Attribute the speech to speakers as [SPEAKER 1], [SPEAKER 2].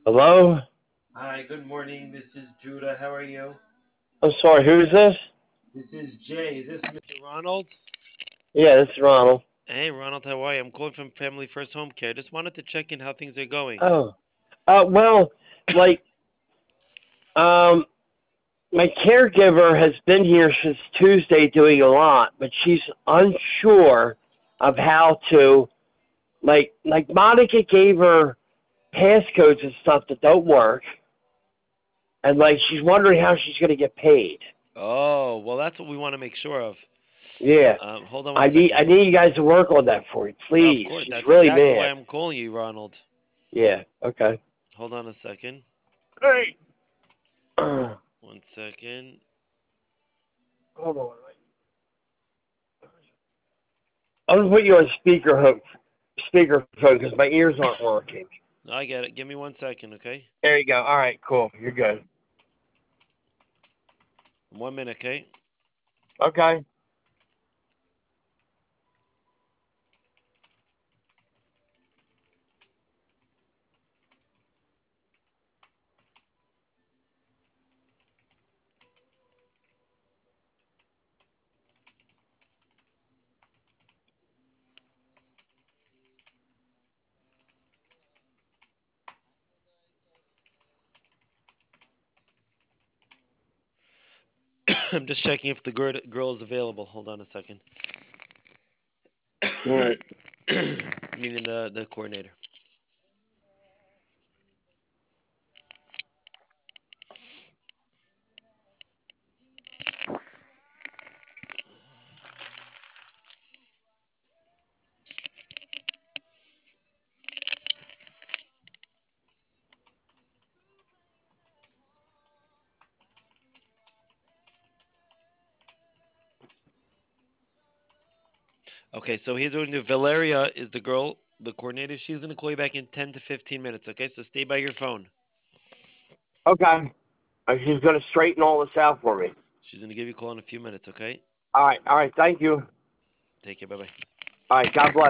[SPEAKER 1] Hello?
[SPEAKER 2] Hi, good morning. This is Judah. How are you?
[SPEAKER 1] I'm sorry, who's this?
[SPEAKER 2] This is Jay. Is this Mr. Ronald?
[SPEAKER 1] Yeah, this is Ronald.
[SPEAKER 2] Hey, Ronald, how are you? I'm calling from Family First Home Care. Just wanted to check in how things are going.
[SPEAKER 1] Oh. Well, like, um, my caregiver has been here since Tuesday doing a lot, but she's unsure of how to, like Monica gave her passcodes and stuff that don't work, and, like, she's wondering how she's going to get paid.
[SPEAKER 2] Oh, well, that's what we want to make sure of.
[SPEAKER 1] Yeah.
[SPEAKER 2] Hold on one
[SPEAKER 1] I
[SPEAKER 2] second.
[SPEAKER 1] need you guys to work on that for me,
[SPEAKER 2] Of
[SPEAKER 1] please.
[SPEAKER 2] course,
[SPEAKER 1] She's
[SPEAKER 2] that's
[SPEAKER 1] really
[SPEAKER 2] exactly why
[SPEAKER 1] mad.
[SPEAKER 2] I'm calling you, Ronald.
[SPEAKER 1] Yeah, okay.
[SPEAKER 2] Hold on a second.
[SPEAKER 1] Hey.
[SPEAKER 2] One second.
[SPEAKER 1] Hold on. I'm gonna put you on speakerphone because my ears aren't working.
[SPEAKER 2] No, I get it. Give me 1 second, okay?
[SPEAKER 1] There you go. All right, cool. You're good.
[SPEAKER 2] 1 minute, okay?
[SPEAKER 1] Okay.
[SPEAKER 2] I'm just checking if the girl is available. Hold on a second.
[SPEAKER 1] All right.
[SPEAKER 2] Meaning the coordinator. Okay, so here's what we're gonna do. Valeria is the girl, the coordinator. She's gonna call you back in 10 to 15 minutes. Okay, so stay by your phone.
[SPEAKER 1] Okay. She's gonna straighten all this out for me.
[SPEAKER 2] She's gonna give you a call in a few minutes. Okay,
[SPEAKER 1] All right. All right. Thank you.
[SPEAKER 2] take care. Bye bye.
[SPEAKER 1] All right. God bless.